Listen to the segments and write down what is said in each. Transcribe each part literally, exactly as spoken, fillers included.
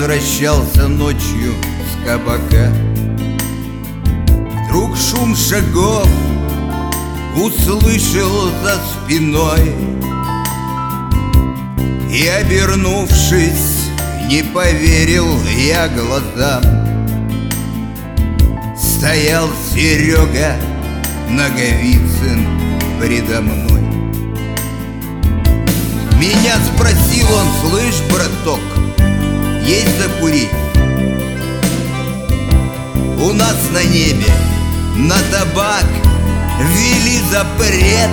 возвращался ночью с кабака. Вдруг шум шагов услышал за спиной и, обернувшись, не поверил я глазам. Стоял Серега Наговицын предо мной. Меня спросил он: слышь, браток, есть закурить? У нас на небе на табак ввели запрет.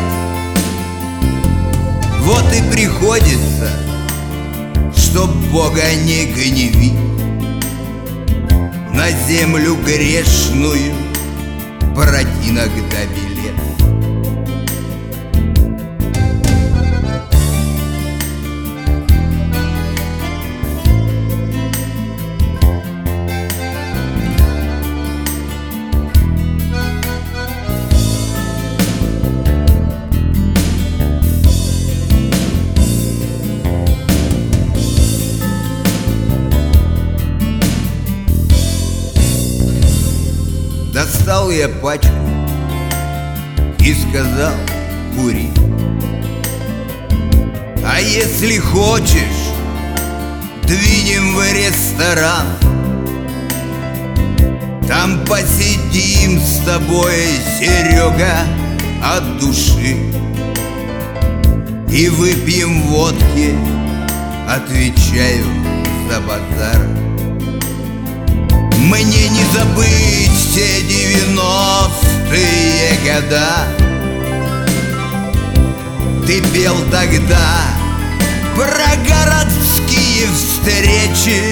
Вот и приходится, чтоб Бога не гневить, на землю грешную брать иногда билет. Достал я пачку и сказал: кури. А если хочешь, двинем в ресторан, там посидим с тобой, Серега, от души, и выпьем водки, отвечаю за базар. Мне не забыть те девяностые года. Ты пел тогда про городские встречи,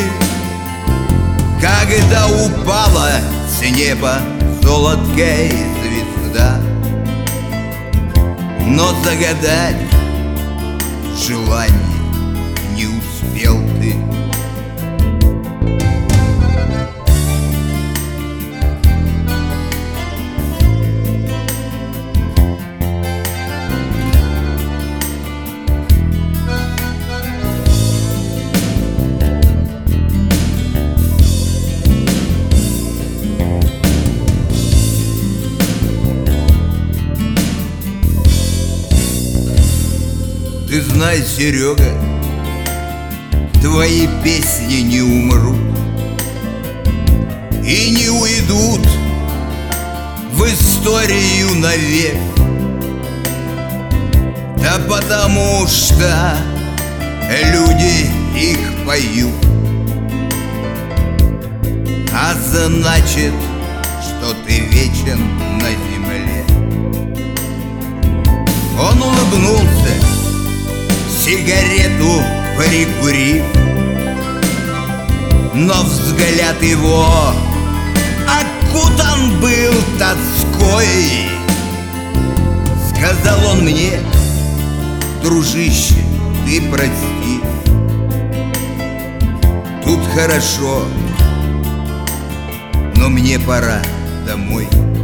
когда упала с неба золоткая звезда. Но загадать желание не успел ты. Ты знай, Серега, твои песни не умрут и не уйдут в историю навек. Да потому что люди их поют, а значит, что ты вечен на земле. Он улыбнулся, сигарету прикурив, но взгляд его окутан был тоской. Сказал он мне: дружище, ты прости, тут хорошо, но мне пора домой.